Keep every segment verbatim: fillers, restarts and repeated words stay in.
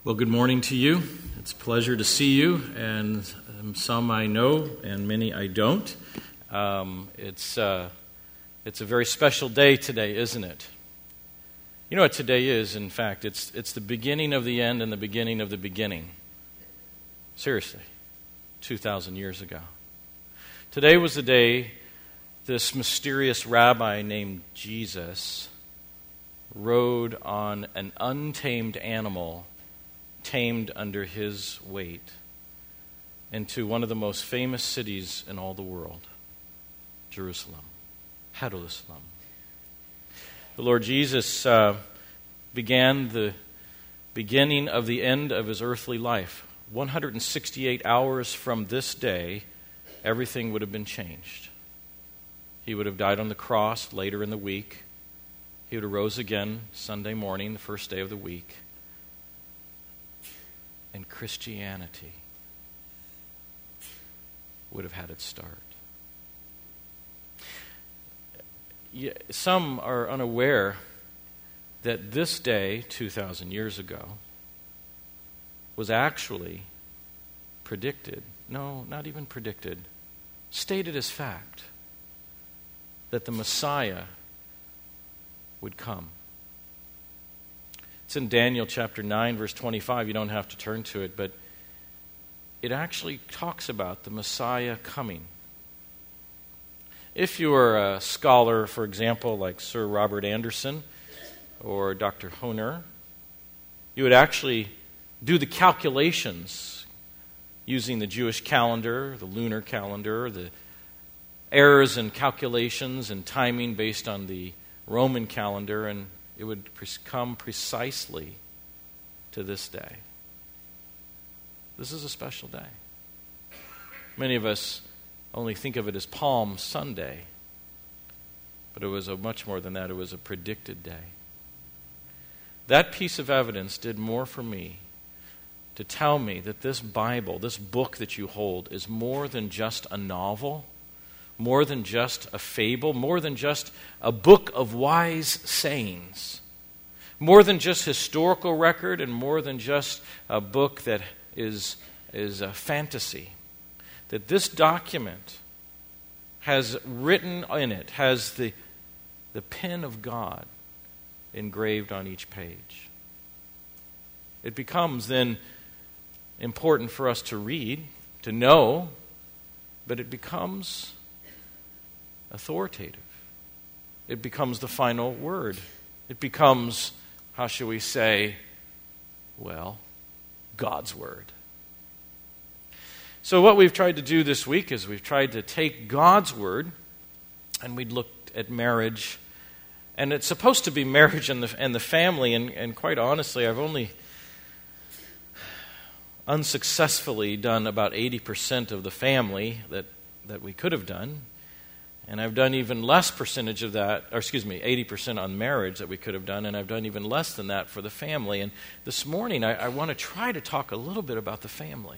Well, good morning to you. It's a pleasure to see you, and um, some I know and many I don't. Um, it's, uh, it's a very special day today, isn't it? You know what today is, in fact? It's, it's the beginning of the end and the beginning of the beginning. Seriously, two thousand years ago. Today was the day this mysterious rabbi named Jesus rode on an untamed animal tamed under his weight into one of the most famous cities in all the world, Jerusalem, Jerusalem. The Lord Jesus uh, began the beginning of the end of his earthly life. one hundred sixty-eight hours from this day, everything would have been changed. He would have died on the cross later in the week. He would have rose again Sunday morning, the first day of the week. And Christianity would have had its start. Some are unaware that this day, two thousand years ago, was actually predicted, no, not even predicted, stated as fact, that the Messiah would come. It's in Daniel chapter nine, verse twenty-five. You don't have to turn to it, but it actually talks about the Messiah coming. If you are a scholar, for example, like Sir Robert Anderson or Doctor Honer, you would actually do the calculations using the Jewish calendar, the lunar calendar, the errors in calculations and timing based on the Roman calendar, and it would come precisely to this day. This is a special day. Many of us only think of it as Palm Sunday, but it was a much more than that. It was a predicted day. That piece of evidence did more for me to tell me that this Bible, this book that you hold, is more than just a novel, more than just a fable, more than just a book of wise sayings, more than just historical record, and more than just a book that is, is a fantasy. That this document has written in it, has the, the pen of God engraved on each page. It becomes then important for us to read, to know, but it becomes authoritative. It becomes the final word. It becomes, how shall we say, well, God's word. So what we've tried to do this week is we've tried to take God's word, and we looked at marriage, and it's supposed to be marriage and the, and the family, and, and quite honestly, I've only unsuccessfully done about eighty percent of the family that, that we could have done. And I've done even less percentage of that, or excuse me, eighty percent on marriage that we could have done, and I've done even less than that for the family. And this morning, I, I want to try to talk a little bit about the family.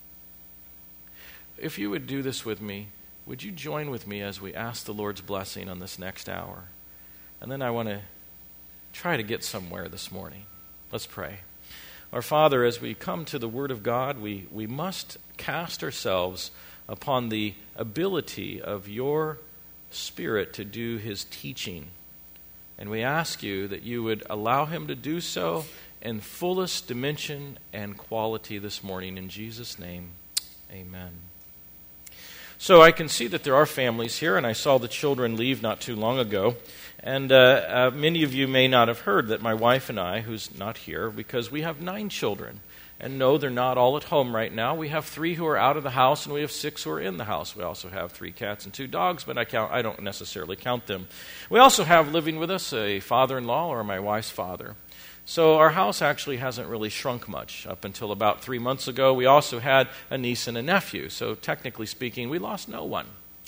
If you would do this with me, would you join with me as we ask the Lord's blessing on this next hour? And then I want to try to get somewhere this morning. Let's pray. Our Father, as we come to the Word of God, we, we must cast ourselves upon the ability of your Spirit to do his teaching. And we ask you that you would allow him to do so in fullest dimension and quality this morning. In Jesus' name, amen. So I can see that there are families here, and I saw the children leave not too long ago. And uh, uh, many of you may not have heard that my wife and I, who's not here, because we have nine children. And no, they're not all at home right now. We have three who are out of the house, and we have six who are in the house. We also have three cats and two dogs, but I count. I don't necessarily count them. We also have living with us a father-in-law, or my wife's father. So our house actually hasn't really shrunk much up until about three months ago. We also had a niece and a nephew. So technically speaking, we lost no one.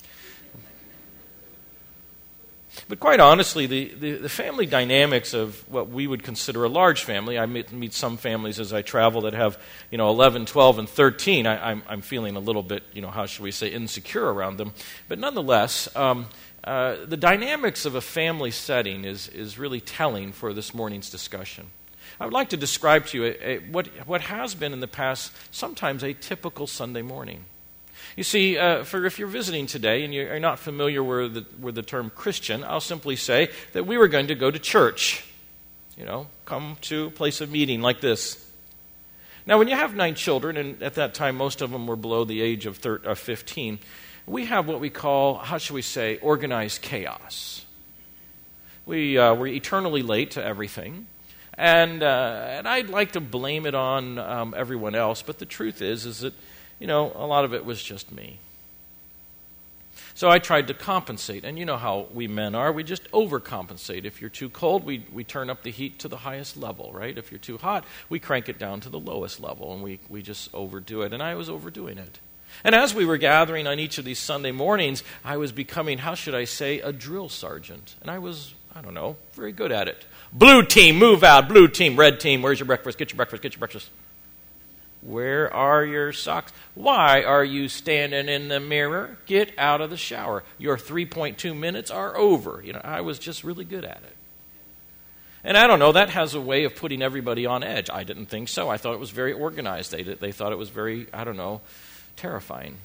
But quite honestly, the, the, the family dynamics of what we would consider a large family, I meet, meet some families as I travel that have, you know, eleven, twelve, and thirteen. I, I'm, I'm feeling a little bit, you know, how should we say, insecure around them. But nonetheless, um, uh, the dynamics of a family setting is, is really telling for this morning's discussion. I would like to describe to you a, a, what, what has been in the past sometimes a typical Sunday morning. You see, uh, for if you're visiting today and you're not familiar with the, with the term Christian, I'll simply say that we were going to go to church. You know, come to a place of meeting like this. Now, when you have nine children, and at that time most of them were below the age of thirteen, uh, fifteen, we have what we call, how should we say, organized chaos. We uh, were eternally late to everything, and uh, and I'd like to blame it on um, everyone else, but the truth is, is that, you know, a lot of it was just me. So I tried to compensate, and you know how we men are. We just overcompensate. If you're too cold, we, we turn up the heat to the highest level, right? If you're too hot, we crank it down to the lowest level, and we, we just overdo it. And I was overdoing it. And as we were gathering on each of these Sunday mornings, I was becoming, how should I say, a drill sergeant. And I was, I don't know, very good at it. Blue team, move out. Blue team, red team, where's your breakfast? Get your breakfast, get your breakfast. Where are your socks? Why are you standing in the mirror? Get out of the shower. Your three point two minutes are over. You know, I was just really good at it. And I don't know, that has a way of putting everybody on edge. I didn't think so. I thought it was very organized. They, they thought it was very, I don't know, terrifying.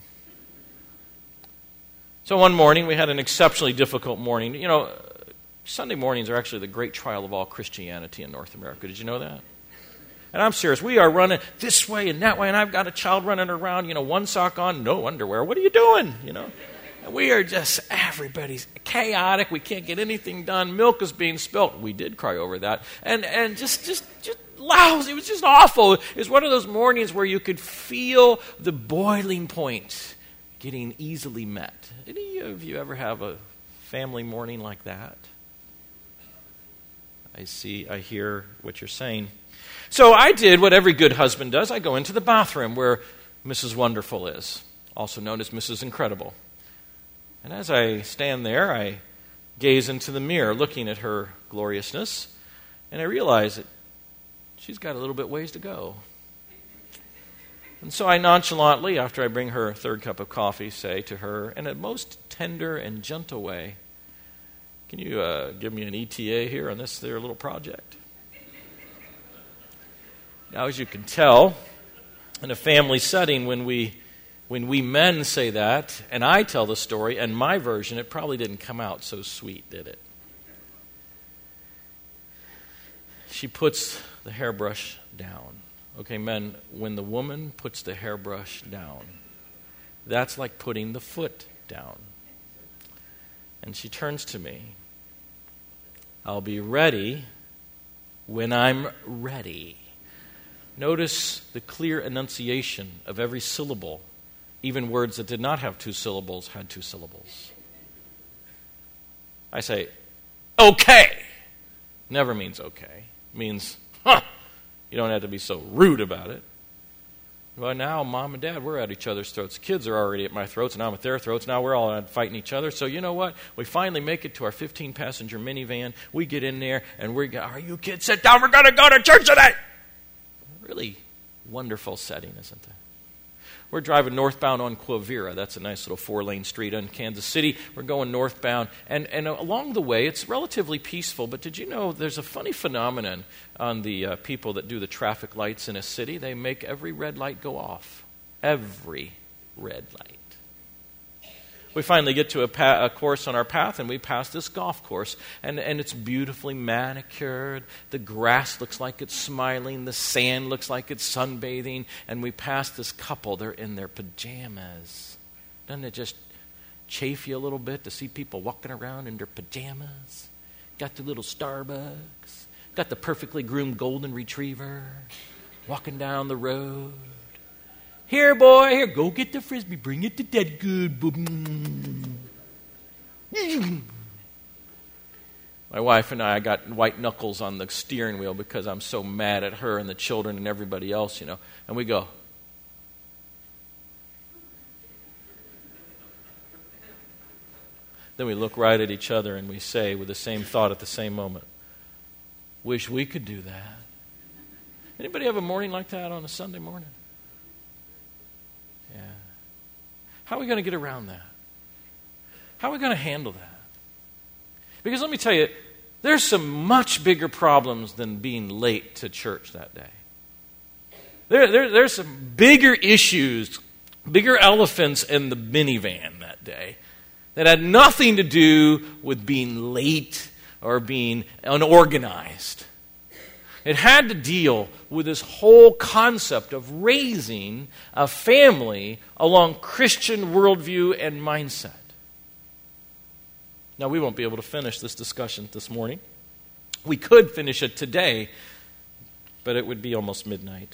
So one morning, we had an exceptionally difficult morning. You know, Sunday mornings are actually the great trial of all Christianity in North America. Did you know that? And I'm serious. We are running this way and that way, and I've got a child running around, you know, one sock on, no underwear. What are you doing? You know, and we are just, everybody's chaotic. We can't get anything done. Milk is being spilt. We did cry over that. And and just, just, just lousy. It was just awful. It was one of those mornings where you could feel the boiling point getting easily met. Any of you ever have a family morning like that? I see, I hear what you're saying. So I did what every good husband does. I go into the bathroom where Missus Wonderful is, also known as Missus Incredible. And as I stand there, I gaze into the mirror, looking at her gloriousness, and I realize that she's got a little bit ways to go. And so I nonchalantly, after I bring her third cup of coffee, say to her, in a most tender and gentle way, can you uh, give me an E T A here on this there little project? Now, as you can tell, in a family setting, when we when we men say that, and I tell the story, and my version, it probably didn't come out so sweet, did it? She puts the hairbrush down. Okay, men, when the woman puts the hairbrush down, that's like putting the foot down. And she turns to me. I'll be ready when I'm ready. Notice the clear enunciation of every syllable. Even words that did not have two syllables had two syllables. I say, okay. Never means okay. It means, huh, you don't have to be so rude about it. Well, now Mom and Dad, we're at each other's throats. Kids are already at my throats, and I'm at their throats. Now we're all fighting each other. So you know what? We finally make it to our fifteen-passenger minivan. We get in there, and we go, are you kids, sit down. We're going to go to church today. Really wonderful setting, isn't it? We're driving northbound on Quivira. That's a nice little four-lane street in Kansas City. We're going northbound. And, and along the way, it's relatively peaceful. But did you know there's a funny phenomenon on the uh, people that do the traffic lights in a city? They make every red light go off. Every red light. We finally get to a, pa- a course on our path, and we pass this golf course, and, and it's beautifully manicured. The grass looks like it's smiling. The sand looks like it's sunbathing. And we pass this couple. They're in their pajamas. Doesn't it just chafe you a little bit to see people walking around in their pajamas? Got the little Starbucks. Got the perfectly groomed golden retriever walking down the road. Here, boy, here, go get the Frisbee. Bring it to Dead Good. My wife and I, I got white knuckles on the steering wheel because I'm so mad at her and the children and everybody else, you know. And we go. Then we look right at each other and we say with the same thought at the same moment, wish we could do that. Anybody have a morning like that on a Sunday morning? Yeah. How are we going to get around that? How are we going to handle that? Because let me tell you, There's some much bigger problems than being late to church that day. There, there, there's some bigger issues, bigger elephants in the minivan that day that had nothing to do with being late or being unorganized. It had to deal with this whole concept of raising a family along Christian worldview and mindset. Now, we won't be able to finish this discussion this morning. We could finish it today, but it would be almost midnight.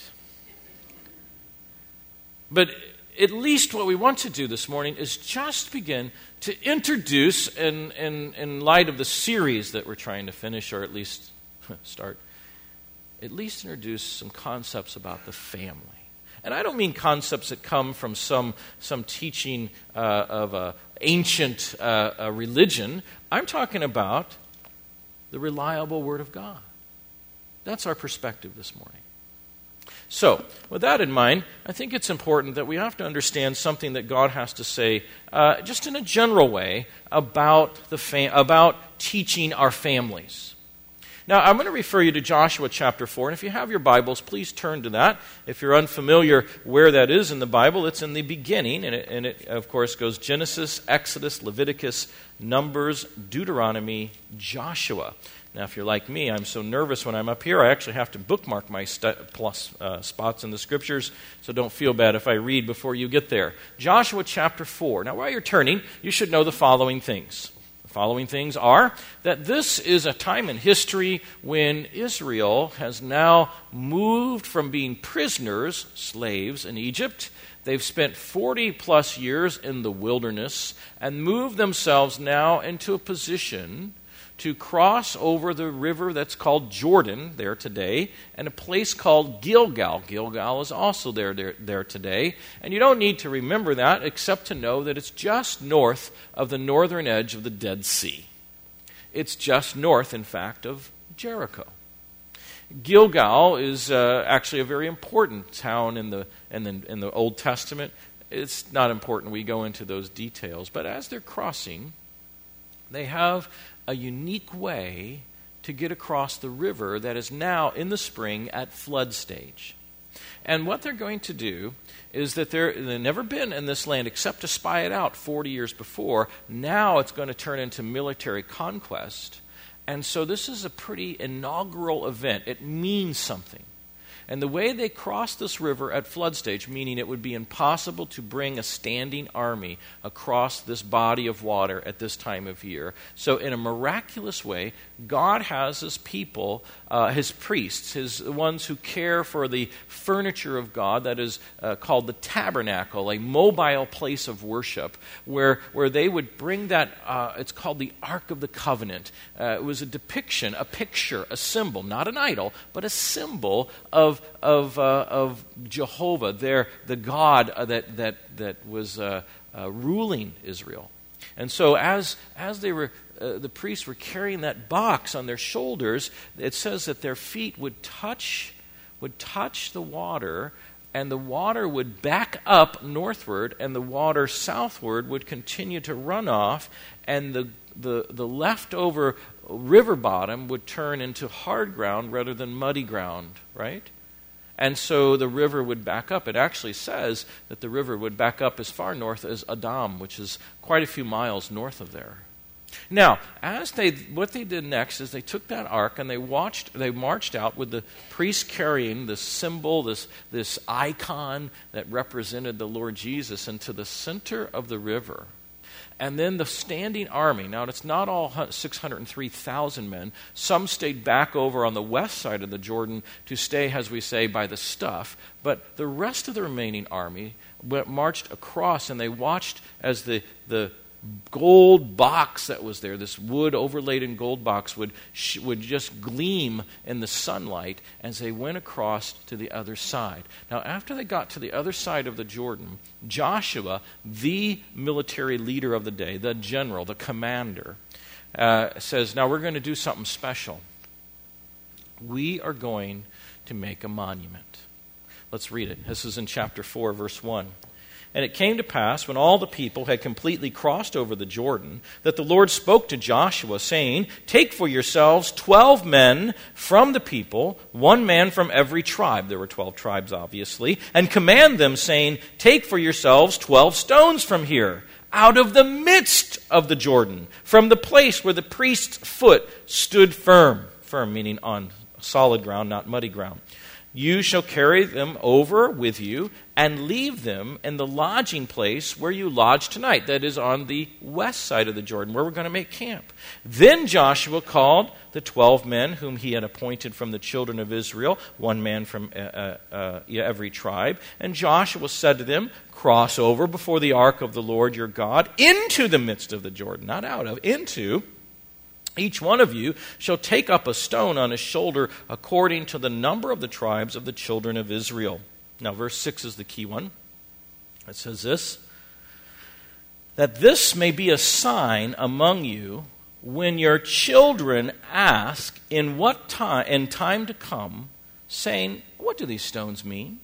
But at least what we want to do this morning is just begin to introduce, in, in, in light of the series that we're trying to finish, or at least start, at least introduce some concepts about the family. And I don't mean concepts that come from some, some teaching uh, of an ancient uh, a religion. I'm talking about the reliable Word of God. That's our perspective this morning. So, with that in mind, I think it's important that we have to understand something that God has to say, uh, just in a general way, about the fam- about teaching our families. Now, I'm going to refer you to Joshua chapter four, and if you have your Bibles, please turn to that. If you're unfamiliar where that is in the Bible, it's in the beginning, and it, and it of course, goes Genesis, Exodus, Leviticus, Numbers, Deuteronomy, Joshua. Now, if you're like me, I'm so nervous when I'm up here, I actually have to bookmark my st- plus uh, spots in the Scriptures, so don't feel bad if I read before you get there. Joshua chapter four. Now, while you're turning, you should know the following things. The following things are that this is a time in history when Israel has now moved from being prisoners, slaves in Egypt. They've spent forty plus years in the wilderness and moved themselves now into a position to cross over the river that's called Jordan there today, and a place called Gilgal. Gilgal is also there, there, there today. And you don't need to remember that except to know that it's just north of the northern edge of the Dead Sea. It's just north, in fact, of Jericho. Gilgal is uh, actually a very important town in the, in the in the Old Testament. It's not important we go into those details, but as they're crossing, they have a unique way to get across the river that is now in the spring at flood stage. And what they're going to do is that they're, they've never been in this land except to spy it out forty years before. Now it's going to turn into military conquest. And so this is a pretty inaugural event. It means something. And the way they cross this river at flood stage, meaning it would be impossible to bring a standing army across this body of water at this time of year. So in a miraculous way, God has his people, uh, his priests, his ones who care for the furniture of God, that is uh, called the tabernacle, a mobile place of worship, where, where they would bring that, uh, it's called the Ark of the Covenant. Uh, it was a depiction, a picture, a symbol, not an idol, but a symbol of of uh, of Jehovah, there, the God uh, that that that was uh, uh, ruling Israel. And so, as as they were, uh, the priests were carrying that box on their shoulders. It says that their feet would touch would touch the water, and the water would back up northward, and the water southward would continue to run off, and the the the leftover river bottom would turn into hard ground rather than muddy ground, right? And so the river would back up. It actually says that the river would back up as far north as Adam, which is quite a few miles north of there. Now, as they, what they did next is they took that ark and they watched, they marched out with the priests carrying this symbol, this this icon that represented the Lord Jesus, into the center of the river. And then the standing army, now it's not all six hundred three thousand men. Some stayed back over on the west side of the Jordan to stay, as we say, by the stuff. But the rest of the remaining army marched across, and they watched as the, the gold box that was there, this wood overlaid in gold box, would sh- would just gleam in the sunlight as they went across to the other side. Now, after they got to the other side of the Jordan, Joshua, the military leader of the day, the general, the commander, uh, says, now we're going to do something special. We are going to make a monument. Let's read it. This is in chapter four, verse one. And it came to pass, when all the people had completely crossed over the Jordan, that the Lord spoke to Joshua, saying, Take for yourselves twelve men from the people, one man from every tribe. There were twelve tribes, obviously. And command them, saying, Take for yourselves twelve stones from here, out of the midst of the Jordan, from the place where the priest's foot stood firm. Firm meaning on solid ground, not muddy ground. You shall carry them over with you and leave them in the lodging place where you lodge tonight. That is on the west side of the Jordan, where we're going to make camp. Then Joshua called the twelve men whom he had appointed from the children of Israel, one man from uh, uh, uh, every tribe. And Joshua said to them, Cross over before the ark of the Lord your God into the midst of the Jordan. Not out of, into. Each one of you shall take up a stone on his shoulder according to the number of the tribes of the children of Israel. Now, verse six is the key one. It says this, that this may be a sign among you when your children ask in what time, in time to come, saying, What do these stones mean?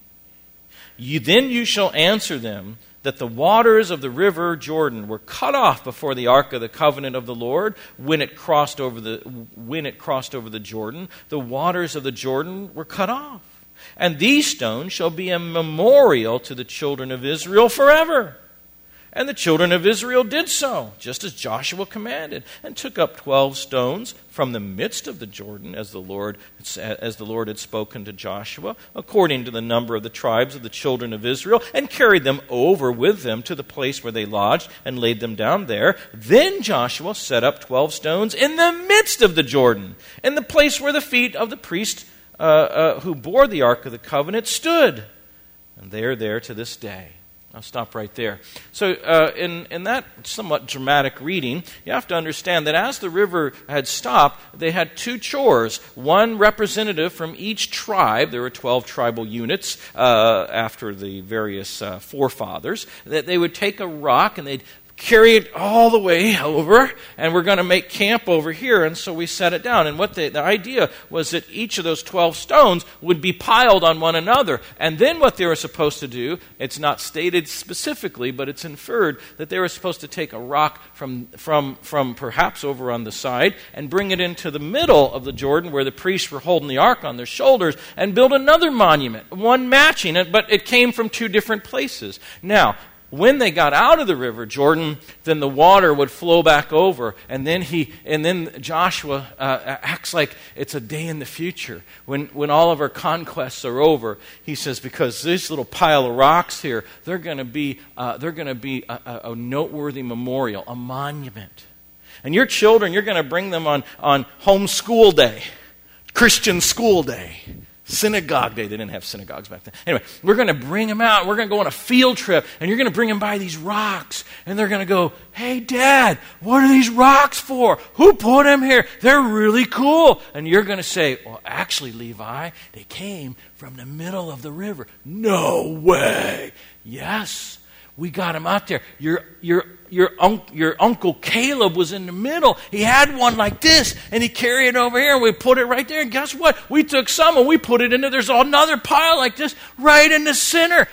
You, then you shall answer them, that the waters of the river Jordan were cut off before the ark of the covenant of the Lord when it crossed over the when it crossed over the Jordan. The waters of the Jordan were cut off. And these stones shall be a memorial to the children of Israel forever. And the children of Israel did so, just as Joshua commanded, and took up twelve stones from the midst of the Jordan, as the Lord as the Lord had spoken to Joshua, according to the number of the tribes of the children of Israel, and carried them over with them to the place where they lodged, and laid them down there. Then Joshua set up twelve stones in the midst of the Jordan, in the place where the feet of the priest uh, uh, who bore the ark of the covenant stood. And they are there to this day. I'll stop right there. So uh, in, in that somewhat dramatic reading, you have to understand that as the river had stopped, they had two chores. One representative from each tribe. There were twelve tribal units uh, after the various uh, forefathers. That they would take a rock and they'd carry it all the way over, and we're going to make camp over here, and so we set it down. And what the, the idea was that each of those twelve stones would be piled on one another, and then what they were supposed to do, it's not stated specifically, but it's inferred that they were supposed to take a rock from, from, from perhaps over on the side and bring it into the middle of the Jordan where the priests were holding the ark on their shoulders and build another monument, one matching it, but it came from two different places. Now, when they got out of the river Jordan, then the water would flow back over, and then he, and then Joshua uh, acts like it's a day in the future. When when all of our conquests are over, he says, because this little pile of rocks here, they're going to be uh, they're going to be a, a, a noteworthy memorial, a monument. And your children, you're going to bring them on on home school day, Christian school day. Synagogue day. They didn't have synagogues back then. Anyway, we're going to bring them out. We're going to go on a field trip, and you're going to bring them by these rocks, and they're going to go, Hey, Dad, what are these rocks for? Who put them here? They're really cool. And you're going to say, well, actually, Levi, they came from the middle of the river. No way. Yes, we got them out there. Your, your, your, un- your uncle Caleb was in the middle. He had one like this, and he carried it over here, and we put it right there. And guess what? We took some, and we put it into, there's another pile like this right in the center.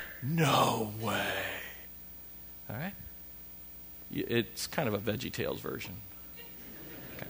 No way. All right? It's kind of a VeggieTales version. Okay.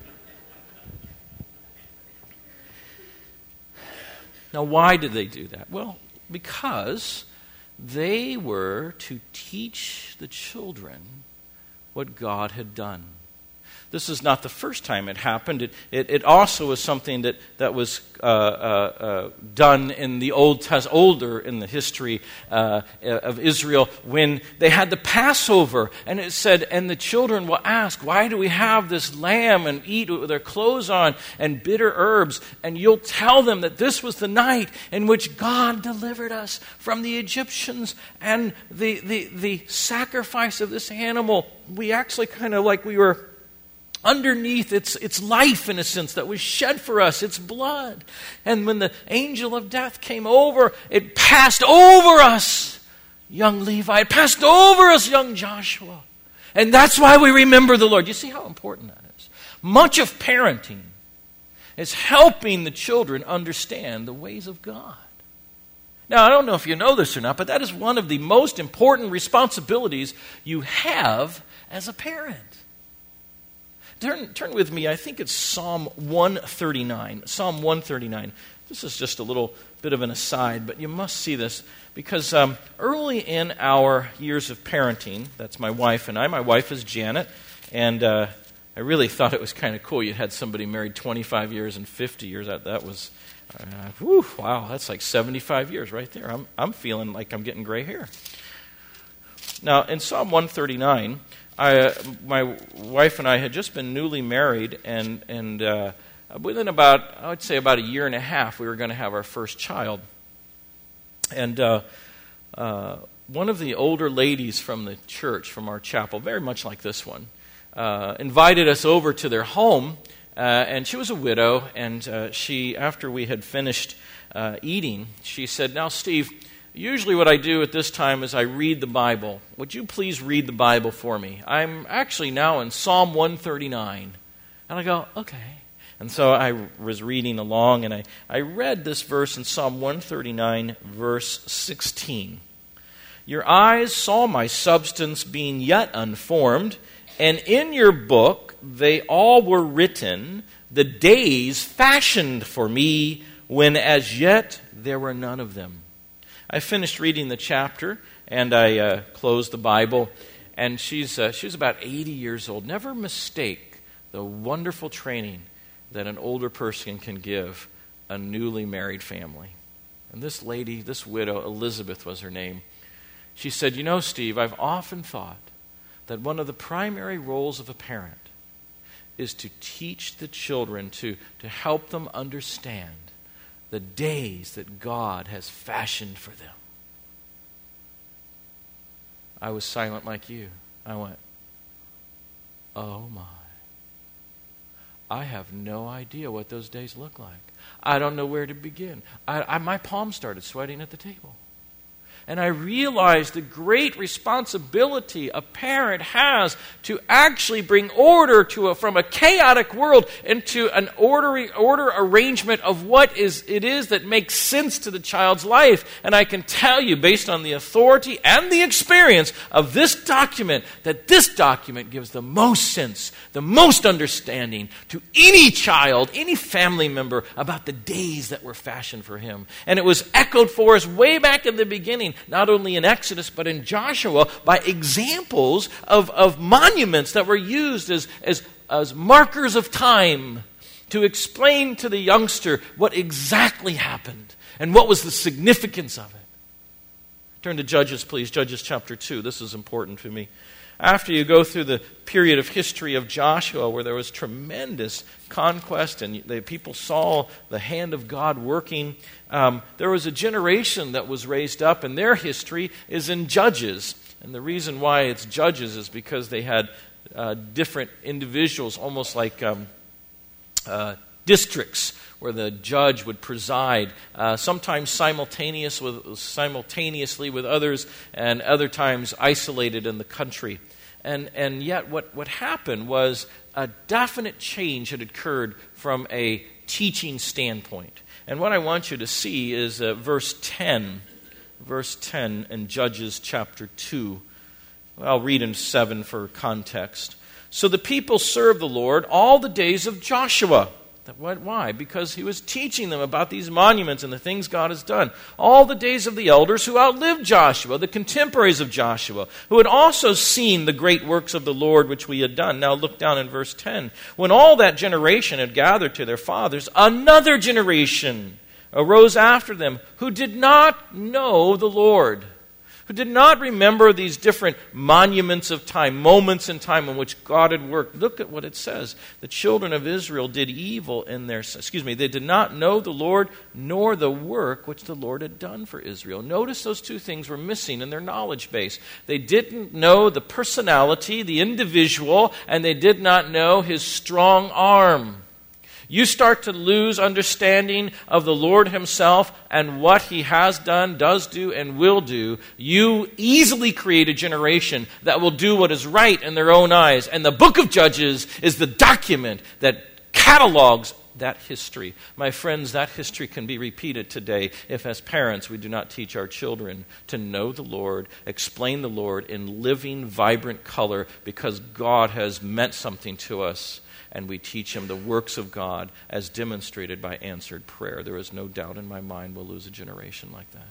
Now, why did they do that? Well, because they were to teach the children what God had done. This is not the first time it happened. It, it, it also was something that, that was uh, uh, uh, done in the Old Testament, older in the history uh, of Israel, when they had the Passover. And it said, and the children will ask, why do we have this lamb and eat with their clothes on and bitter herbs? And you'll tell them that this was the night in which God delivered us from the Egyptians, and the, the, the sacrifice of this animal, we actually kind of like we were underneath its, its life, in a sense, that was shed for us, its blood. And when the angel of death came over, it passed over us, young Levi. It passed over us, young Joshua. And that's why we remember the Lord. You see how important that is? Much of parenting is helping the children understand the ways of God. Now, I don't know if you know this or not, but that is one of the most important responsibilities you have as a parent. Turn, turn with me, I think it's Psalm one thirty-nine. Psalm one thirty-nine. This is just a little bit of an aside, but you must see this because um, early in our years of parenting, that's my wife and I. My wife is Janet, and uh, I really thought it was kind of cool. You had somebody married twenty-five years and fifty years. That, that was... Uh, whew, wow, that's like seventy-five years right there. I'm I'm feeling like I'm getting gray hair. Now, in Psalm one thirty-nine, I, uh, my wife and I had just been newly married, and and uh, within about, I would say about a year and a half, we were going to have our first child. And uh, uh, one of the older ladies from the church, from our chapel, very much like this one, uh, invited us over to their home. Uh, and she was a widow, and uh, she, after we had finished uh, eating, she said, "Now, Steve, usually what I do at this time is I read the Bible. Would you please read the Bible for me? I'm actually now in Psalm one thirty-nine. And I go, "Okay." And so I was reading along, and I, I read this verse in Psalm one thirty-nine, verse sixteen. "Your eyes saw my substance being yet unformed, and in your book they all were written, the days fashioned for me, when as yet there were none of them." I finished reading the chapter, and I uh, closed the Bible, and she's uh, she's about eighty years old. Never mistake the wonderful training that an older person can give a newly married family. And this lady, this widow, Elizabeth was her name, she said, "You know, Steve, I've often thought that one of the primary roles of a parent is to teach the children, to, to help them understand the days that God has fashioned for them." I was silent like you. I went, "Oh my. I have no idea what those days look like. I don't know where to begin." I, I, my palms started sweating at the table. And I realized the great responsibility a parent has to actually bring order to a, from a chaotic world into an order, order arrangement of what is it is that makes sense to the child's life. And I can tell you, based on the authority and the experience of this document, that this document gives the most sense, the most understanding to any child, any family member about the days that were fashioned for him. And it was echoed for us way back in the beginning, not only in Exodus, but in Joshua, by examples of, of monuments that were used as, as, as markers of time to explain to the youngster what exactly happened and what was the significance of it. Turn to Judges, please. Judges chapter two. This is important for me. After you go through the period of history of Joshua, where there was tremendous conquest and the people saw the hand of God working, um, there was a generation that was raised up, and their history is in Judges. And the reason why it's Judges is because they had uh, different individuals, almost like um, uh, districts, where the judge would preside, uh, sometimes simultaneous with, simultaneously with others, and other times isolated in the country. And and yet what, what happened was a definite change had occurred from a teaching standpoint. And what I want you to see is uh, verse ten. Verse ten in Judges chapter two. I'll read in seven for context. "So the people served the Lord all the days of Joshua." Why? Because he was teaching them about these monuments and the things God has done. All the days of the elders who outlived Joshua, the contemporaries of Joshua, who had also seen the great works of the Lord which we had done. Now look down in verse ten. "When all that generation had gathered to their fathers, another generation arose after them who did not know the Lord, who did not remember these different monuments of time, moments in time in which God had worked." Look at what it says. "The children of Israel did evil in their," excuse me, "they did not know the Lord, nor the work which the Lord had done for Israel." Notice those two things were missing in their knowledge base. They didn't know the personality, the individual, and they did not know his strong arm. You start to lose understanding of the Lord himself and what he has done, does do, and will do. You easily create a generation that will do what is right in their own eyes. And the book of Judges is the document that catalogs that history. My friends, that history can be repeated today if as parents we do not teach our children to know the Lord, explain the Lord in living, vibrant color because God has meant something to us, and we teach them the works of God as demonstrated by answered prayer. There is no doubt in my mind we'll lose a generation like that.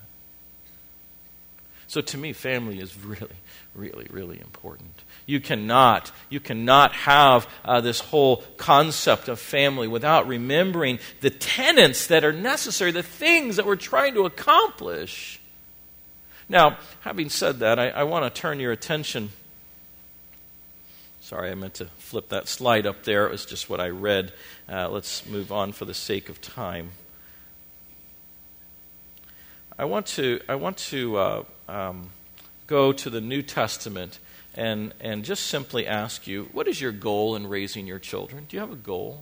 So to me, family is really, really, really important. You cannot, you cannot have uh, this whole concept of family without remembering the tenets that are necessary, the things that we're trying to accomplish. Now, having said that, I, I want to turn your attention. Sorry, I meant to flip that slide up there. It was just what I read. Uh, let's move on for the sake of time. I want to, I want to uh, um, go to the New Testament and, and just simply ask you, what is your goal in raising your children? Do you have a goal?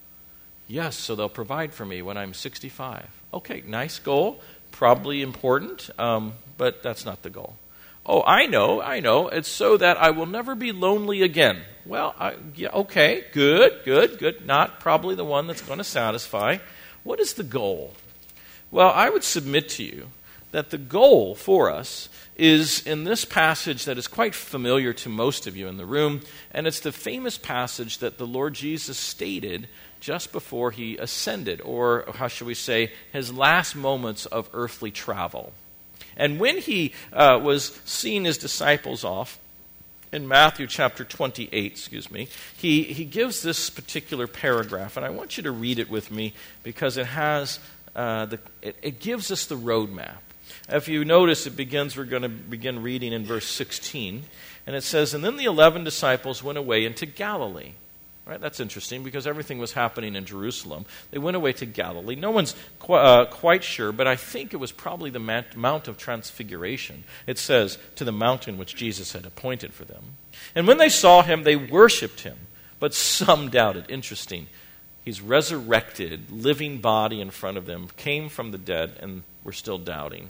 Yes, so they'll provide for me when I'm sixty-five. Okay, nice goal, probably important, um, but that's not the goal. Oh, I know, I know. It's so that I will never be lonely again. Well, I, yeah, okay, good, good, good. Not probably the one that's going to satisfy. What is the goal? Well, I would submit to you that the goal for us is in this passage that is quite familiar to most of you in the room, and it's the famous passage that the Lord Jesus stated just before he ascended, or how should we say, his last moments of earthly travel. And when he uh, was seeing his disciples off, in Matthew chapter twenty-eight, excuse me, he, he gives this particular paragraph, and I want you to read it with me because it has uh, the it, it gives us the roadmap. If you notice, it begins, we're going to begin reading in verse sixteen, and it says, "And then the eleven disciples went away into Galilee." Right, that's interesting because everything was happening in Jerusalem. They went away to Galilee. No one's qu- uh, quite sure, but I think it was probably the Mount, Mount of Transfiguration. It says, to the mountain which Jesus had appointed for them. And when they saw him, they worshipped him, but some doubted. Interesting. He's resurrected, living body in front of them, came from the dead, and we're still doubting.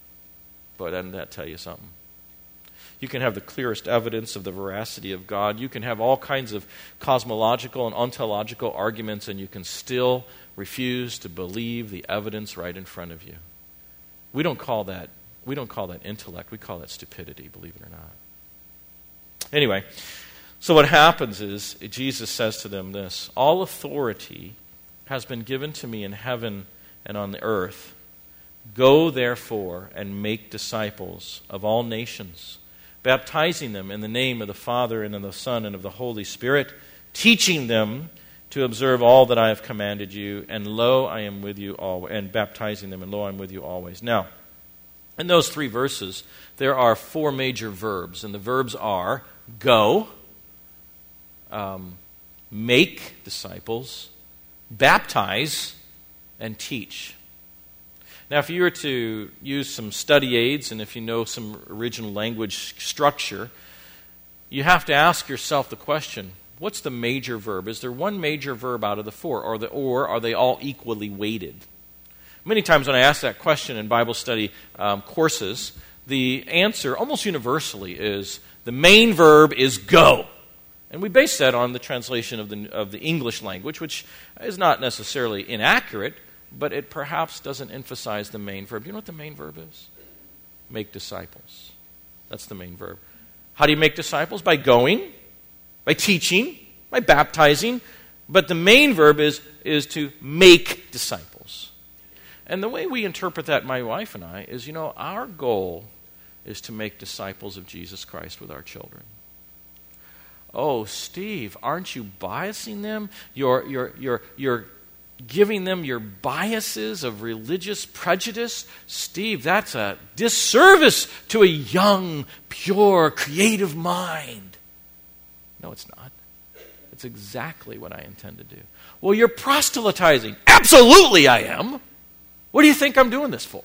But doesn't that tell you something? You can have the clearest evidence of the veracity of God. You can have all kinds of cosmological and ontological arguments, and you can still refuse to believe the evidence right in front of you. We don't call that, we don't call that intellect. We call that stupidity, believe it or not. Anyway, so what happens is Jesus says to them this, "All authority has been given to me in heaven and on the earth. Go, therefore, and make disciples of all nations, baptizing them in the name of the Father and of the Son and of the Holy Spirit, teaching them to observe all that I have commanded you, and lo, I am with you always," and baptizing them, and lo, I am with you always. Now, in those three verses, there are four major verbs, and the verbs are go, um, make disciples, baptize, and teach. Now, if you were to use some study aids, and if you know some original language structure, you have to ask yourself the question, what's the major verb? Is there one major verb out of the four, or, the, or are they all equally weighted? Many times when I ask that question in Bible study um, courses, the answer almost universally is the main verb is go. And we base that on the translation of the, of the English language, which is not necessarily inaccurate, but it perhaps doesn't emphasize the main verb. You know what the main verb is? Make disciples. That's the main verb. How do you make disciples? By going, by teaching, by baptizing. But the main verb is, is to make disciples. And the way we interpret that, my wife and I, is, you know, our goal is to make disciples of Jesus Christ with our children. Oh, Steve, aren't you biasing them? You're, you're, you're, you're giving them your biases of religious prejudice? Steve, that's a disservice to a young, pure, creative mind. No, it's not. It's exactly what I intend to do. Well, you're proselytizing. Absolutely I am. What do you think I'm doing this for?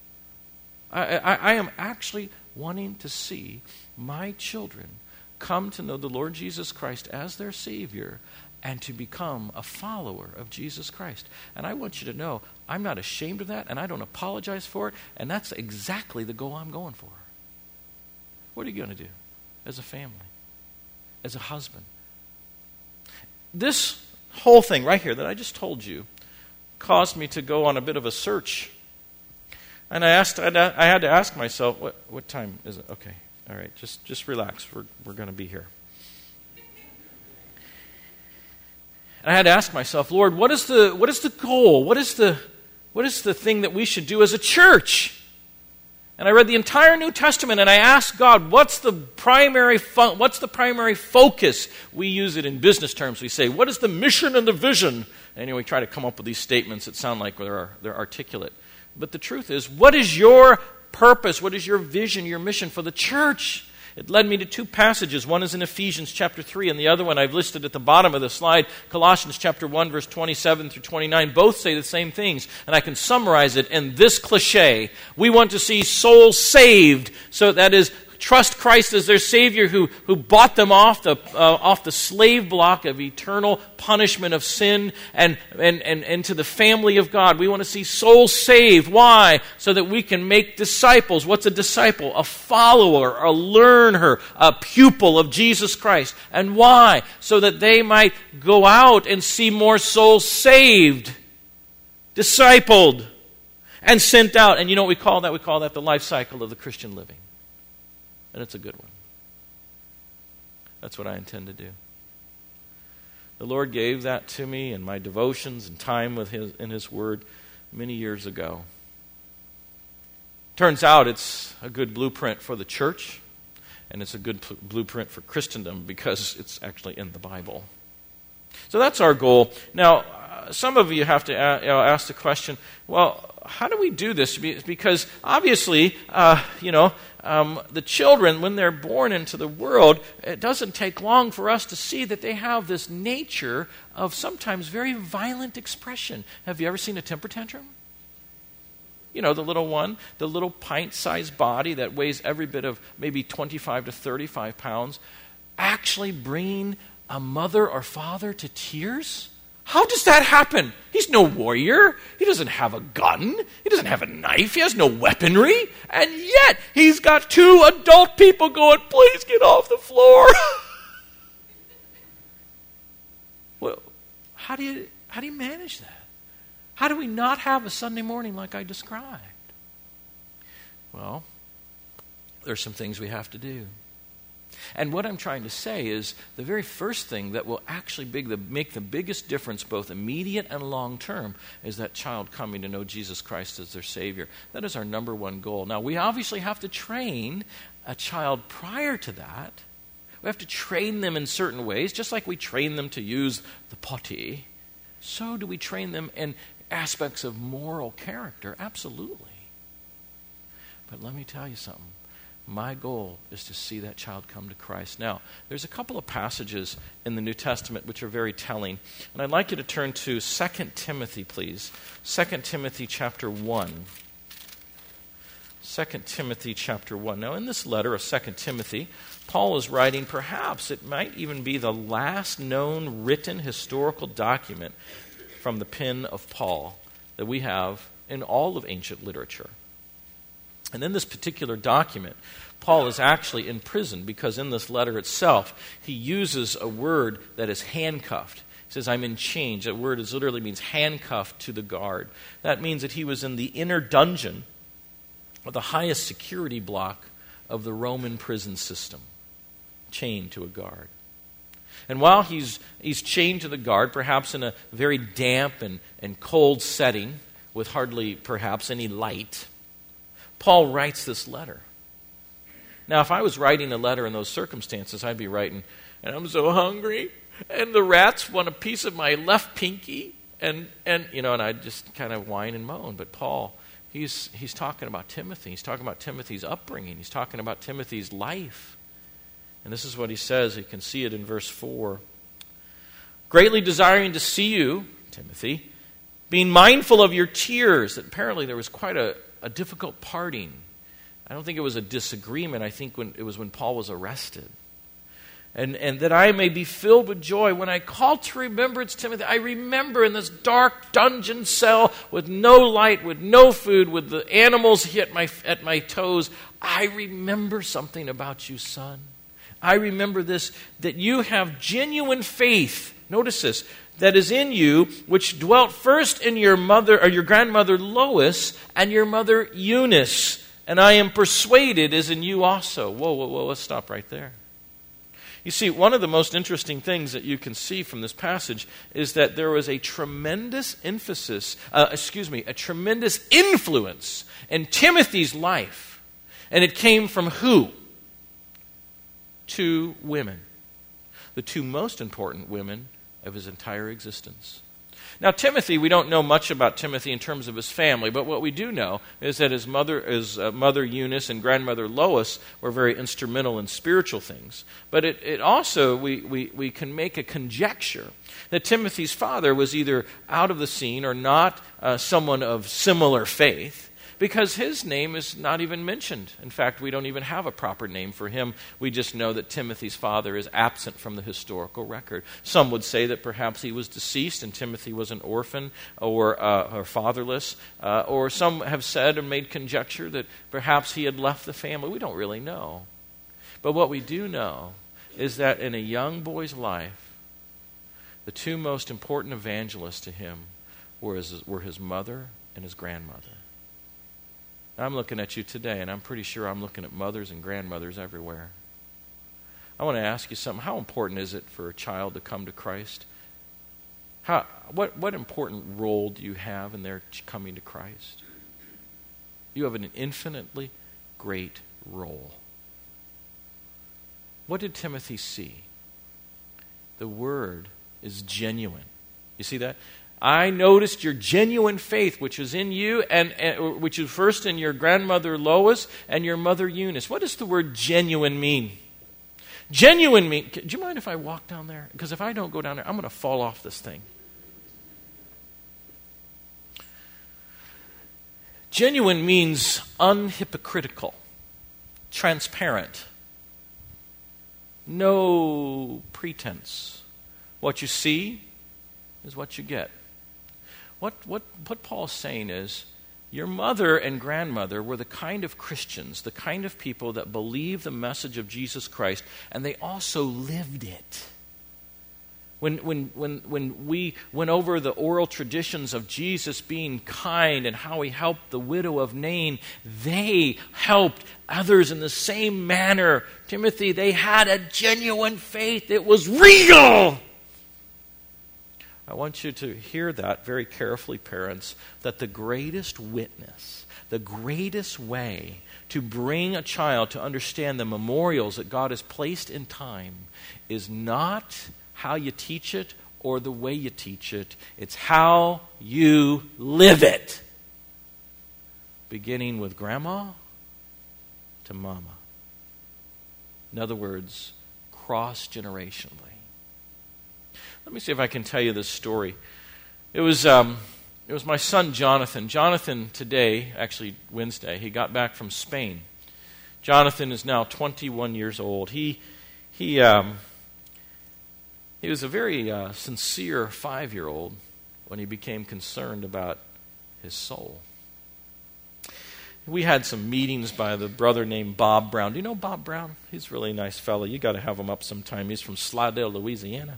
I, I, I am actually wanting to see my children come to know the Lord Jesus Christ as their Savior and to become a follower of Jesus Christ. And I want you to know, I'm not ashamed of that, and I don't apologize for it, and that's exactly the goal I'm going for. What are you going to do as a family, as a husband? This whole thing right here that I just told you caused me to go on a bit of a search. And I asked, I had to ask myself, what, what time is it? Okay, all right, just, just relax. We're, we're going to be here. And I had to ask myself, Lord, what is the, what is the goal? What is the, what is the thing that we should do as a church? And I read the entire New Testament, and I asked God, what's the primary fun, what's the primary focus? We use it in business terms. We say, what is the mission and the vision? And anyway, we try to come up with these statements that sound like they're, they're articulate. But the truth is, what is your purpose? What is your vision, your mission for the church? It led me to two passages. One is in Ephesians chapter three, and the other one I've listed at the bottom of the slide, Colossians chapter one, verse twenty-seven through twenty-nine. Both say the same things, and I can summarize it in this cliche. We want to see souls saved, so that is, trust Christ as their Savior who, who bought them off the uh, off the slave block of eternal punishment of sin and, and, and, and to the family of God. We want to see souls saved. Why? So that we can make disciples. What's a disciple? A follower, a learner, a pupil of Jesus Christ. And why? So that they might go out and see more souls saved, discipled, and sent out. And you know what we call that? We call that the life cycle of the Christian living. And it's a good one. That's what I intend to do. The Lord gave that to me in my devotions and time with His in His Word many years ago. Turns out it's a good blueprint for the church, and it's a good pl- blueprint for Christendom because it's actually in the Bible. So that's our goal. Now, uh, some of you have to a- you know, ask the question, well, how do we do this? Because obviously, uh, you know, um, the children, when they're born into the world, it doesn't take long for us to see that they have this nature of sometimes very violent expression. Have you ever seen a temper tantrum? You know, the little one, the little pint-sized body that weighs every bit of maybe twenty-five to thirty-five pounds, actually bringing a mother or father to tears? How does that happen? He's no warrior. He doesn't have a gun. He doesn't have a knife. He has no weaponry. And yet, he's got two adult people going, please get off the floor. Well, how do you how do you manage that? How do we not have a Sunday morning like I described? Well, there's some things we have to do. And what I'm trying to say is the very first thing that will actually big the, make the biggest difference, both immediate and long term, is that child coming to know Jesus Christ as their Savior. That is our number one goal. Now, we obviously have to train a child prior to that. We have to train them in certain ways, just like we train them to use the potty. So do we train them in aspects of moral character? Absolutely. But let me tell you something. My goal is to see that child come to Christ. Now, there's a couple of passages in the New Testament which are very telling. And I'd like you to turn to Second Timothy, please. Second Timothy chapter one. Second Timothy chapter one. Now, in this letter of Second Timothy, Paul is writing, perhaps it might even be the last known written historical document from the pen of Paul that we have in all of ancient literature. And in this particular document, Paul is actually in prison because in this letter itself, he uses a word that is handcuffed. He says, I'm in chains. That word is literally means handcuffed to the guard. That means that he was in the inner dungeon of the highest security block of the Roman prison system, chained to a guard. And while he's, he's chained to the guard, perhaps in a very damp and, and cold setting with hardly perhaps any light, Paul writes this letter. Now, if I was writing a letter in those circumstances, I'd be writing, and I'm so hungry, and the rats want a piece of my left pinky, and, and you know, and I'd just kind of whine and moan. But Paul, he's, he's talking about Timothy. He's talking about Timothy's upbringing. He's talking about Timothy's life. And this is what he says. You can see it in verse four. Greatly desiring to see you, Timothy, being mindful of your tears. That apparently there was quite a A difficult parting. I don't think it was a disagreement. I think when it was when Paul was arrested. And, and that I may be filled with joy. When I call to remembrance Timothy, I remember in this dark dungeon cell with no light, with no food, with the animals at my, at my toes, I remember something about you, son. I remember this, that you have genuine faith. Notice this, that is in you, which dwelt first in your mother or your grandmother Lois and your mother Eunice, and I am persuaded is in you also. Whoa, whoa, whoa, let's stop right there. You see, one of the most interesting things that you can see from this passage is that there was a tremendous emphasis, uh, excuse me, a tremendous influence in Timothy's life. And it came from who? Two women. The two most important women of his entire existence. Now, Timothy, we don't know much about Timothy in terms of his family, but what we do know is that his mother, his uh, mother Eunice and grandmother Lois were very instrumental in spiritual things. But it, it also, we, we, we can make a conjecture that Timothy's father was either out of the scene or not uh, someone of similar faith, because his name is not even mentioned. In fact, we don't even have a proper name for him. We just know that Timothy's father is absent from the historical record. Some would say that perhaps he was deceased and Timothy was an orphan or, uh, or fatherless. Uh, or some have said and made conjecture that perhaps he had left the family. We don't really know. But what we do know is that in a young boy's life, the two most important evangelists to him were his, were his mother and his grandmother. I'm looking at you today, and I'm pretty sure I'm looking at mothers and grandmothers everywhere. I want to ask you something. How important is it for a child to come to Christ? How, what, what important role do you have in their coming to Christ? You have an infinitely great role. What did Timothy see? The word is genuine. You see that? I noticed your genuine faith, which is in you, and, and which is first in your grandmother Lois and your mother Eunice. What does the word genuine mean? Genuine mean, do you mind if I walk down there? Because if I don't go down there, I'm going to fall off this thing. Genuine means unhypocritical, transparent, no pretense. What you see is what you get. What, what, what Paul's saying is, your mother and grandmother were the kind of Christians, the kind of people that believed the message of Jesus Christ, and they also lived it. When, when, when, when we went over the oral traditions of Jesus being kind and how he helped the widow of Nain, they helped others in the same manner. Timothy, they had a genuine faith. It was real. I want you to hear that very carefully, parents, that the greatest witness, the greatest way to bring a child to understand the memorials that God has placed in time is not how you teach it or the way you teach it. It's how you live it. Beginning with grandma to mama. In other words, cross-generationally. Let me see if I can tell you this story. It was um, it was my son Jonathan. Jonathan today, actually Wednesday, he got back from Spain. Jonathan is now twenty-one years old. He he um, he was a very uh, sincere five-year-old when he became concerned about his soul. We had some meetings by the brother named Bob Brown. Do you know Bob Brown? He's a really nice fellow. You got to have him up sometime. He's from Slidell, Louisiana.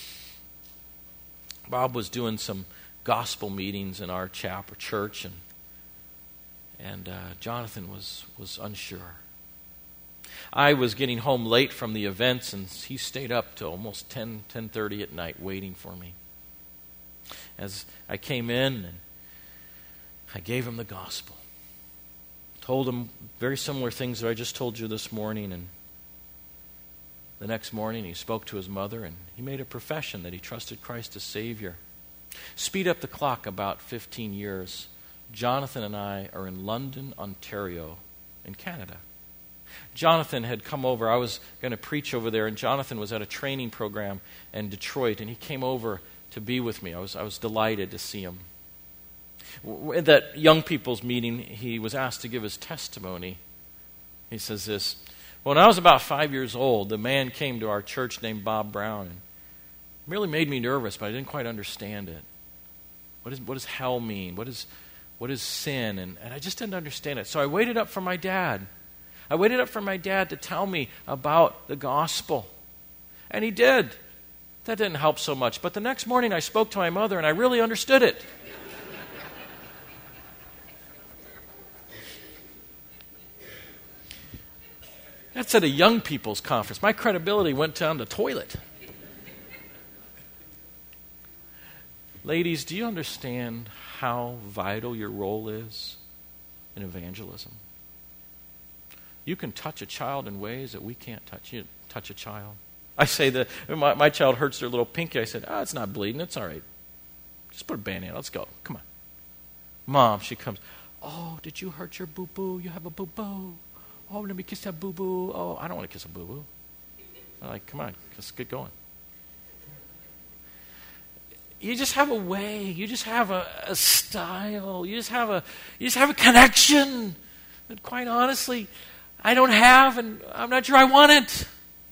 Bob was doing some gospel meetings in our chapel church, and and uh, Jonathan was was unsure. I was getting home late from the events, and he stayed up till almost ten, ten thirty at night waiting for me. As I came in, and I gave him the gospel. Told him very similar things that I just told you this morning, and the next morning, he spoke to his mother, and he made a profession that he trusted Christ as Savior. Speed up the clock about fifteen years. Jonathan and I are in London, Ontario, in Canada. Jonathan had come over. I was going to preach over there, and Jonathan was at a training program in Detroit, and he came over to be with me. I was, I was delighted to see him. At that young people's meeting, he was asked to give his testimony. He says this, when I was about five years old, the man came to our church named Bob Brown, and it really made me nervous, but I didn't quite understand it. What, is, what does hell mean? What is, what is sin? And, and I just didn't understand it. So I waited up for my dad. I waited up for my dad to tell me about the gospel. And he did. That didn't help so much. But the next morning I spoke to my mother and I really understood it. That's at a young people's conference. My credibility went down the toilet. Ladies, do you understand how vital your role is in evangelism? You can touch a child in ways that we can't touch you, touch a child. I say that my, my child hurts their little pinky. I said, oh, it's not bleeding. It's all right. Just put a band-aid. Let's go. Come on. Mom, she comes. Oh, did you hurt your boo-boo? You have a boo-boo. Oh, let me kiss that boo-boo. Oh, I don't want to kiss a boo-boo. I'm like, come on. Let's get going. You just have a way. You just have a, a style. You just have a you just have a connection that, quite honestly, I don't have, and I'm not sure I want it.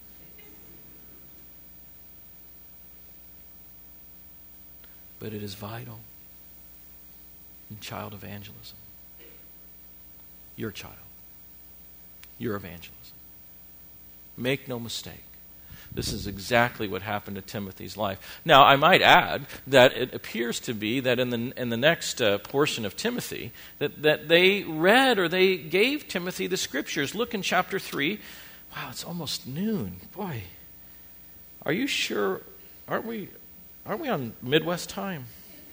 But it is vital in child evangelism. Your child. Your evangelism. Make no mistake. This is exactly what happened to Timothy's life. Now, I might add that it appears to be that in the in the next uh, portion of Timothy, that, that they read or they gave Timothy the Scriptures. Look in chapter three. Wow, it's almost noon. Boy, are you sure? Aren't we, aren't we on Midwest time?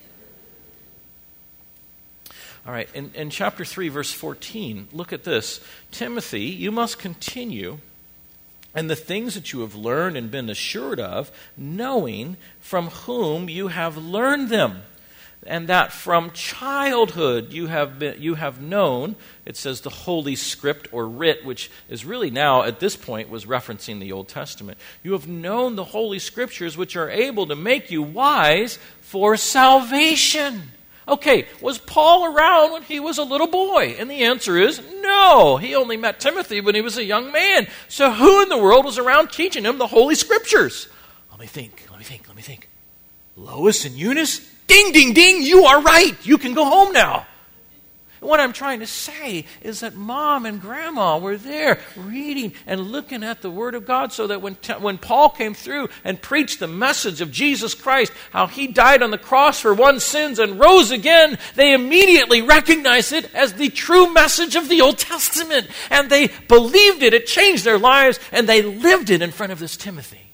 All right, in, in chapter three, verse fourteen, look at this. Timothy, you must continue in the things that you have learned and been assured of, knowing from whom you have learned them, and that from childhood you have been, you have known, it says the Holy Script or writ, which is really now at this point was referencing the Old Testament. You have known the Holy Scriptures, which are able to make you wise for salvation. Okay, was Paul around when he was a little boy? And the answer is no. He only met Timothy when he was a young man. So who in the world was around teaching him the Holy Scriptures? Let me think, let me think, let me think. Lois and Eunice? Ding, ding, ding, you are right. You can go home now. What I'm trying to say is that Mom and Grandma were there reading and looking at the Word of God, so that when, when Paul came through and preached the message of Jesus Christ, how He died on the cross for one's sins and rose again, they immediately recognized it as the true message of the Old Testament. And they believed it. It changed their lives, and they lived it in front of this Timothy.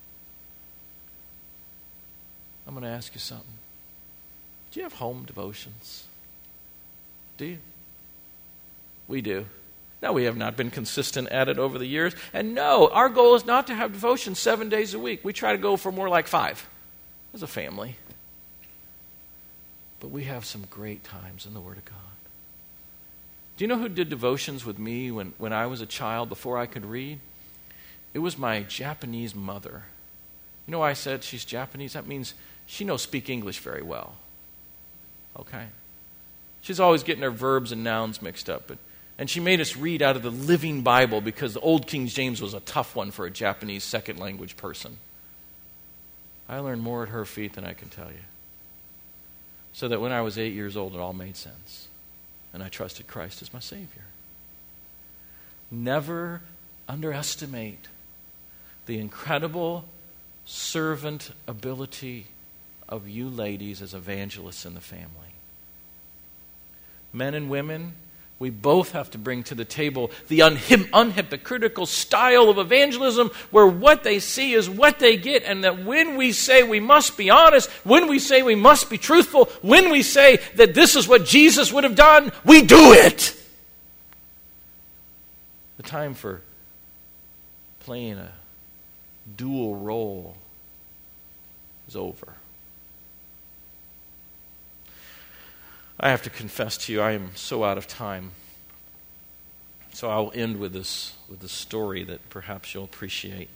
I'm going to ask you something. Do you have home devotions? Do you? We do. Now, we have not been consistent at it over the years. And no, our goal is not to have devotion seven days a week. We try to go for more like five as a family. But we have some great times in the Word of God. Do you know who did devotions with me when, when I was a child before I could read? It was my Japanese mother. You know why I said she's Japanese? That means she knows speak English very well. Okay? She's always getting her verbs and nouns mixed up. But, and she made us read out of the Living Bible because the Old King James was a tough one for a Japanese second language person. I learned more at her feet than I can tell you. So that when I was eight years old, it all made sense. And I trusted Christ as my Savior. Never underestimate the incredible servant ability of you ladies as evangelists in the family. Men and women, we both have to bring to the table the unhip- unhypocritical style of evangelism where what they see is what they get, and that when we say we must be honest, when we say we must be truthful, when we say that this is what Jesus would have done, we do it. The time for playing a dual role is over. I have to confess to you, I am so out of time. So I'll end with this with a story that perhaps you'll appreciate.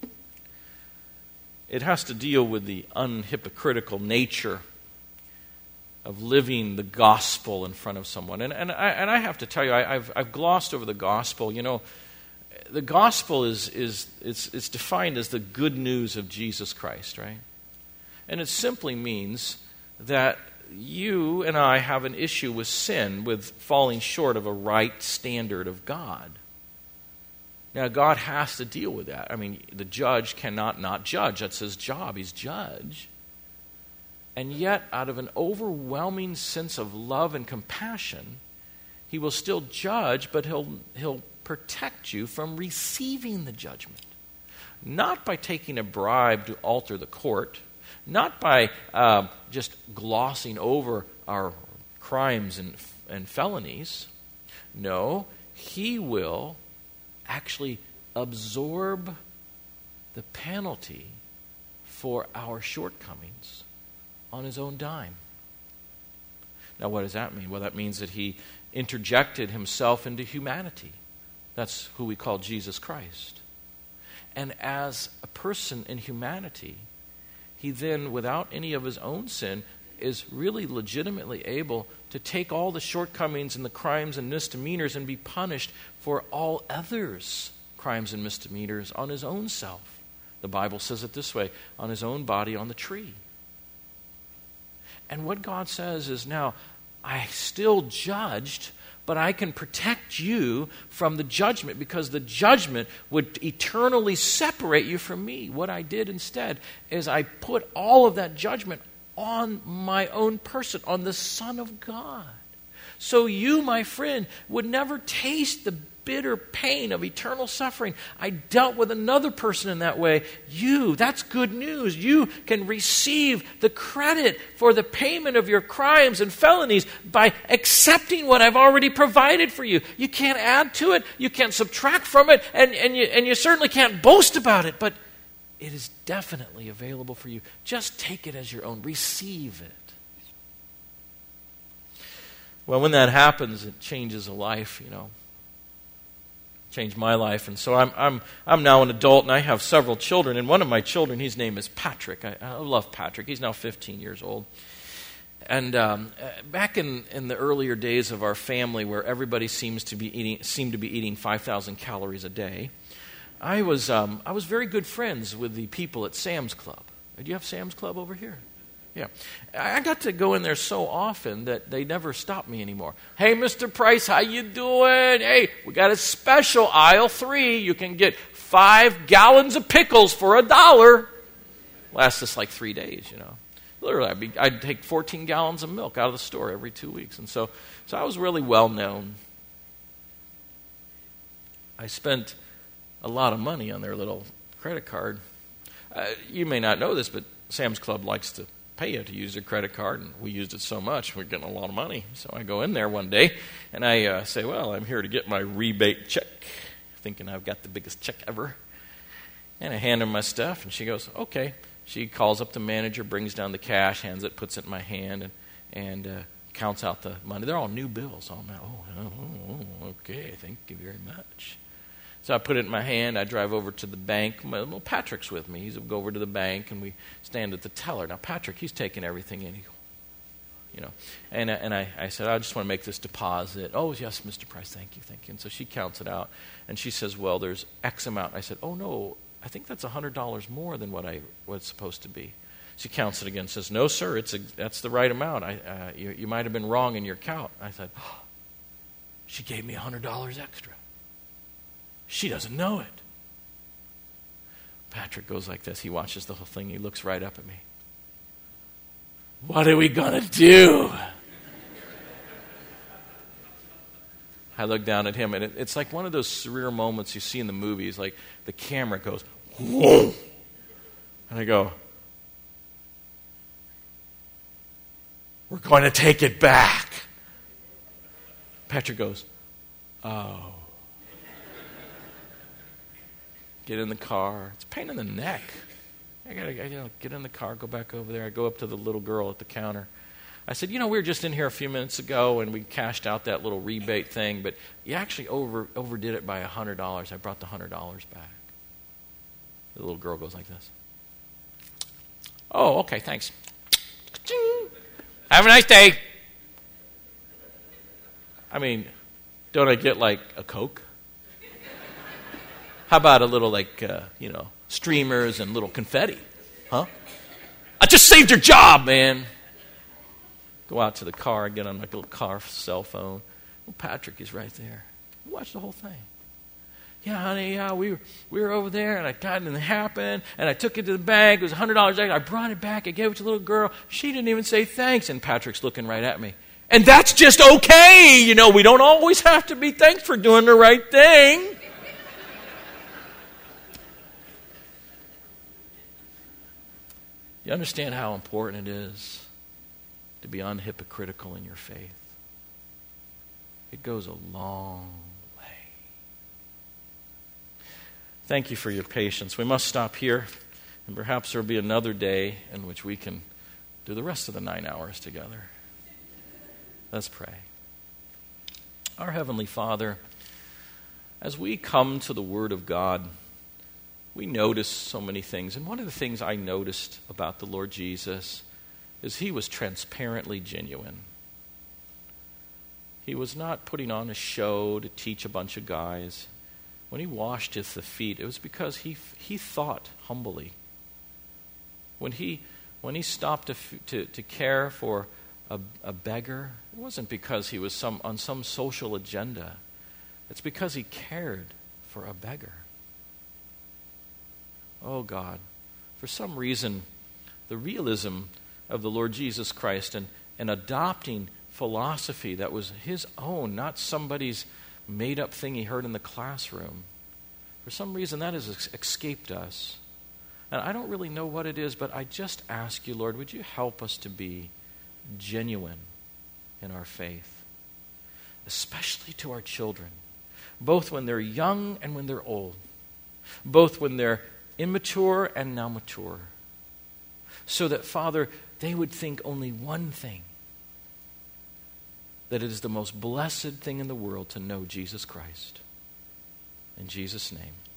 It has to deal with the unhypocritical nature of living the gospel in front of someone. And and I, and I have to tell you, I, I've I've glossed over the gospel. You know, the gospel is is it's it's defined as the good news of Jesus Christ, right? And it simply means that you and I have an issue with sin, with falling short of a right standard of God. Now, God has to deal with that. I mean, the judge cannot not judge. That's his job. He's judge. And yet, out of an overwhelming sense of love and compassion, he will still judge, but he'll, he'll protect you from receiving the judgment. Not by taking a bribe to alter the court, not by uh, just glossing over our crimes and, and felonies. No, he will actually absorb the penalty for our shortcomings on his own dime. Now, what does that mean? Well, that means that he interjected himself into humanity. That's who we call Jesus Christ. And as a person in humanity, he then, without any of his own sin, is really legitimately able to take all the shortcomings and the crimes and misdemeanors and be punished for all others' crimes and misdemeanors on his own self. The Bible says it this way, on his own body on the tree. And what God says is, now, I still judged, but I can protect you from the judgment, because the judgment would eternally separate you from me. What I did instead is I put all of that judgment on my own person, on the Son of God. So you, my friend, would never taste the bitter pain of eternal suffering. I dealt with another person in that way. You, that's good news. You can receive the credit for the payment of your crimes and felonies by accepting what I've already provided for you. You can't add to it. You can't subtract from it. And, and, you, and you certainly can't boast about it. But it is definitely available for you. Just take it as your own. Receive it. Well, when that happens, it changes a life, you know. Changed my life. And so I'm I'm I'm now an adult, and I have several children. And one of my children, his name is Patrick. I, I love Patrick. He's now fifteen years old. And um, back in, in the earlier days of our family, where everybody seems to be eating seemed to be eating five thousand calories a day, I was um, I was very good friends with the people at Sam's Club. Do you have Sam's Club over here? Yeah. I got to go in there so often that they never stopped me anymore. Hey, Mister Price, how you doing? Hey, we got a special, aisle three. You can get five gallons of pickles for a dollar. Lasts us like three days, you know. Literally, I'd, be, I'd take fourteen gallons of milk out of the store every two weeks. And so, so I was really well known. I spent a lot of money on their little credit card. Uh, you may not know this, but Sam's Club likes to pay you to use their credit card, and we used it so much, we're getting a lot of money. So I go in there one day, and I uh, say, well, I'm here to get my rebate check, thinking I've got the biggest check ever. And I hand her my stuff, and she goes, okay. She calls up the manager, brings down the cash, hands it, puts it in my hand, and, and uh, counts out the money. They're all new bills. All now, oh, oh, okay, thank you very much. So I put it in my hand. I drive over to the bank. My, well, Patrick's with me. He's go over to the bank, and we stand at the teller. Now, Patrick, he's taking everything in. He, you know, and and I, I said, I just want to make this deposit. Oh, yes, Mister Price, thank you, thank you. And so she counts it out, and she says, well, there's X amount. I said, oh, no, I think that's one hundred dollars more than what I what it's supposed to be. She counts it again and says, no, sir, it's a, that's the right amount. I, uh, you, you might have been wrong in your count. I said, oh, she gave me one hundred dollars extra. She doesn't know it. Patrick goes like this. He watches the whole thing. He looks right up at me. What are we going to do? I look down at him, and it, it's like one of those surreal moments you see in the movies. Like the camera goes, whoa. And I go, we're going to take it back. Patrick goes, oh. Get in the car. It's a pain in the neck. I gotta, I gotta get in the car, go back over there. I go up to the little girl at the counter. I said, you know, we were just in here a few minutes ago, and we cashed out that little rebate thing, but you actually over overdid it by one hundred dollars. I brought the one hundred dollars back. The little girl goes like this. Oh, okay, thanks. Have a nice day. I mean, don't I get like a Coke? How about a little, like, uh, you know, streamers and little confetti? Huh? I just saved your job, man. Go out to the car, get on my little car cell phone. Well, Patrick is right there. Watch the whole thing. Yeah, honey, yeah, we were, we were over there, and I got it, and it happened, and I took it to the bank. It was one hundred dollars. I brought it back. I gave it to the little girl. She didn't even say thanks. And Patrick's looking right at me. And that's just okay. You know, we don't always have to be thanked for doing the right thing. You understand how important it is to be unhypocritical in your faith? It goes a long way. Thank you for your patience. We must stop here, and perhaps there will be another day in which we can do the rest of the nine hours together. Let's pray. Our Heavenly Father, as we come to the Word of God, we notice so many things. And one of the things I noticed about the Lord Jesus is he was transparently genuine. He was not putting on a show to teach a bunch of guys. When he washed his the feet, it was because he he thought humbly. When he when he stopped to to, to care for a, a beggar, it wasn't because he was some on some social agenda. It's because he cared for a beggar. Oh God, for some reason, the realism of the Lord Jesus Christ and, and adopting philosophy that was his own, not somebody's made-up thing he heard in the classroom. For some reason, that has escaped us. And I don't really know what it is, but I just ask you, Lord, would you help us to be genuine in our faith, especially to our children, both when they're young and when they're old, both when they're immature and now mature, so that, Father, they would think only one thing, that it is the most blessed thing in the world to know Jesus Christ. In Jesus' name.